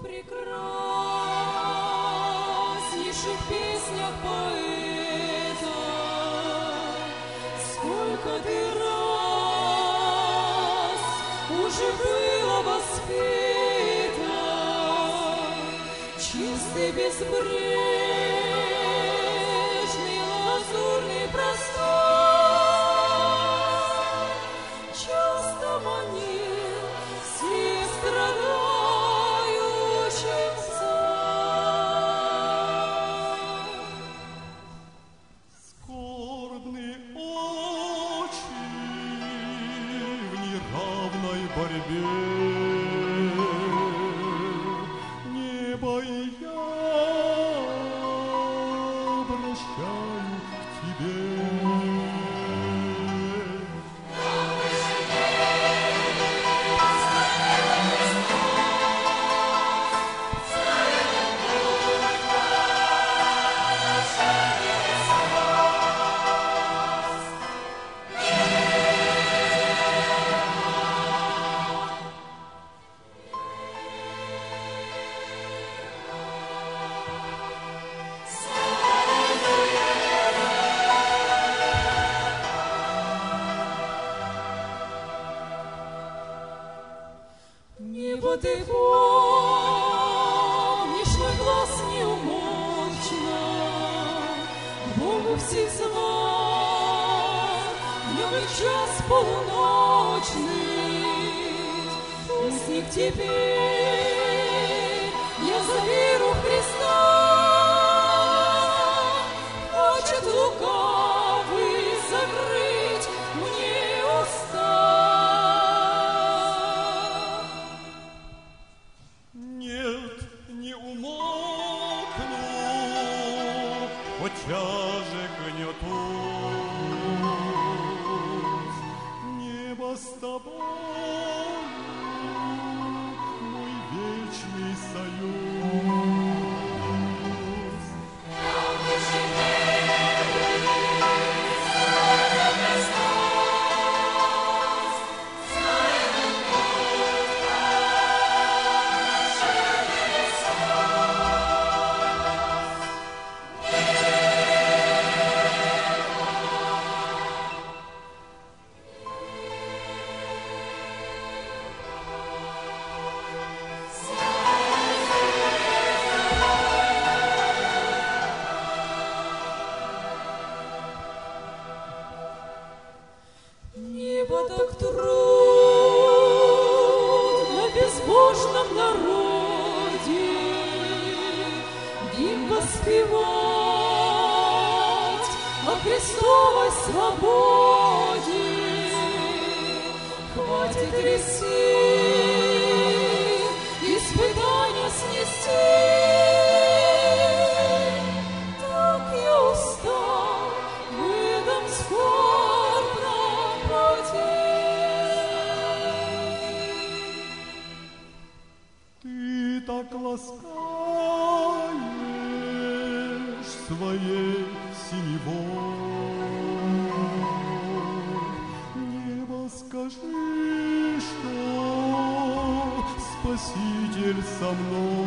прекраснейших песнях поэта, сколько ты раз уже было воспета, чистый, безбрежный, лазурный простор, часто манил всех страдающих царь. Скорбны очи в неравной борьбе, небо и я обращаю к тебе. Небо, ты помнишь, мой глаз неумолчно к Богу всех звал, днем и в час полуночный, пусть не к тебе, я за веру в Христа, хочет лукавый закрыть мне уста. Нет, не умолкну, хотя же гнетусь. Небо с тобой, мой вечный союз. Небо так трудно безбожном народе гимн воспевать о Христовой свободе. Хватит ли сил испытания снести? Так я устал в этом скорбном пути. Ты так ласкаешь своей синевой. Небо, скажи, что Спаситель со мной.